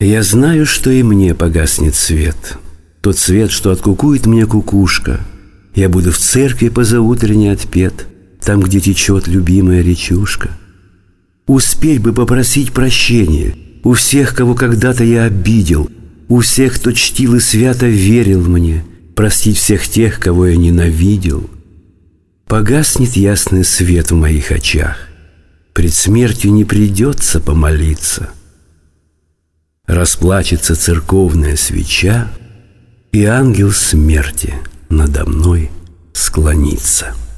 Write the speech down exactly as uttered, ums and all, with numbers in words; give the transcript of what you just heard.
Я знаю, что и мне погаснет свет, тот свет, что откукует мне кукушка. Я буду в церкви позаутренне отпет, там, где течет любимая речушка. Успеть бы попросить прощения у всех, кого когда-то я обидел, у всех, кто чтил и свято верил мне, простить всех тех, кого я ненавидел. Погаснет ясный свет в моих очах, пред смертью не придется помолиться. Расплачется церковная свеча, и ангел смерти надо мной склонится.